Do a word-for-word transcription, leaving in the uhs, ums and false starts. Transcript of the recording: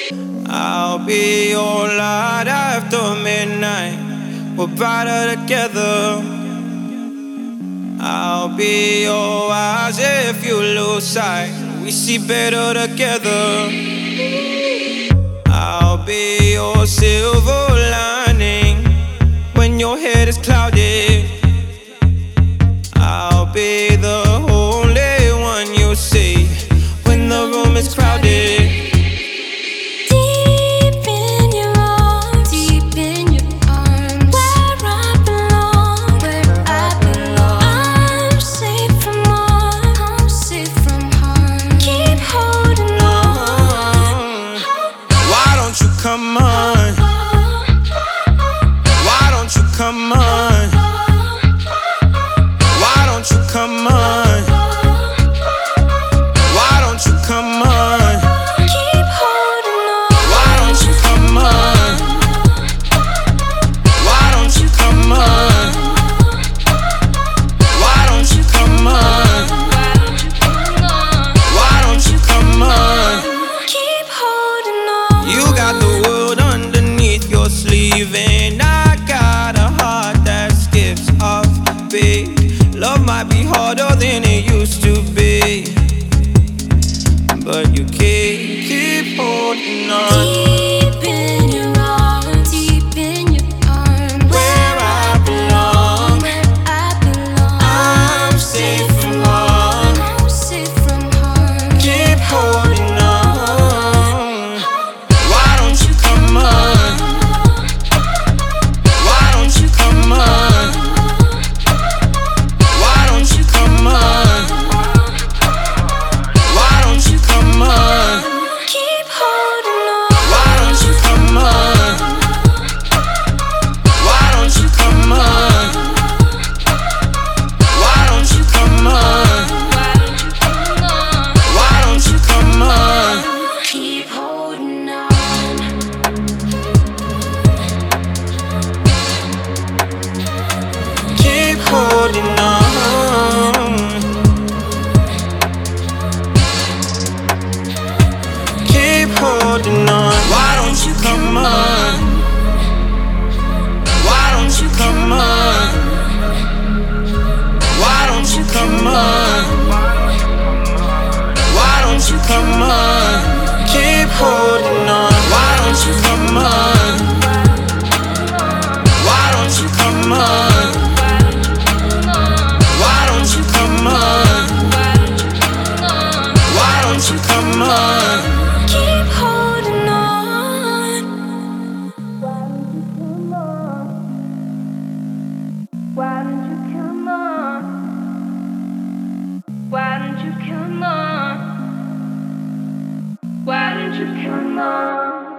I'll be your light after midnight. We're brighter together. I'll be your eyes if you lose sight. We see better together. I'll be your silver lining when your head is clouded. I'll be the only one you see when the room is crowded. Come on, why don't you come on? Why don't you come on? Why don't you come on? Keep holding on. Why don't you come on? Why don't you come on? Why don't you come on? Why don't you come on? Keep holding on. You got the world underneath your sleeve, and I got a heart that skips off a beat. Love might be harder than it used to be, but you keep, keep holding on. Deep in your arms, deep in your arms, Where I belong, where I belong. I'm safe from harm. I'm safe from harm. Keep holding on. Why don't you come on? Why don't you come on? Why don't you come on? Why don't you come on? Keep holding on. Why don't you come on? Why don't you come on? Why don't you come on? Why don't you come on? Keep holding on. Keep holding on. Keep holding on. Why don't you come on? Why don't you come on? Why don't you come on? Why don't you come on? Keep holding on. Why don't you come on? Why don't you come on? Why don't you come on? Why don't you come on? Keep holding on. Why don't you come on? Why don't you come on? Why don't you come on?